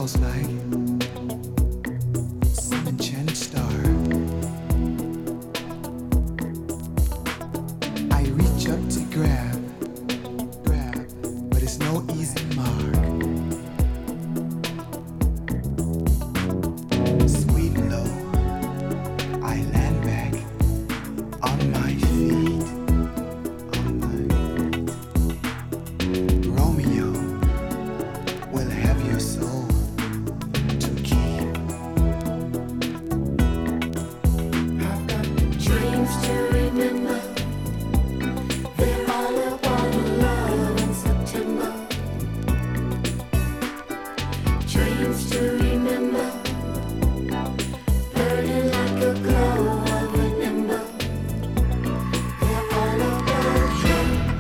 smells like some enchanted star. I reach up to grab, but it's no easy mark. Sweet and low, I land back on my feet. Romeo will have your soul to keep. I've got dreams to remember. They're all about love in September. Dreams to remember. Burning like a glow of an ember. They're all about you.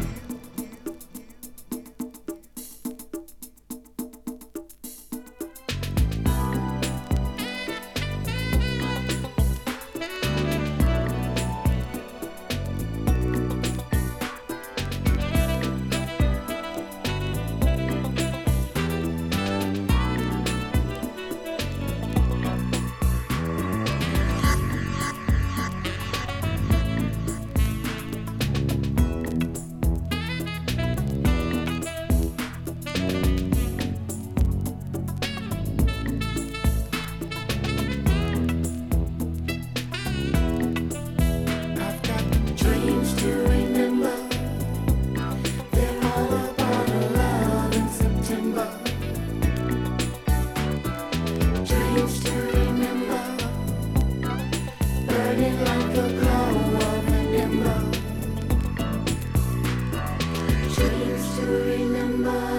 I've got dreams to remember. They're all about love in September. Dreams to remember. Burning like a glow of an ember. Dreams to remember.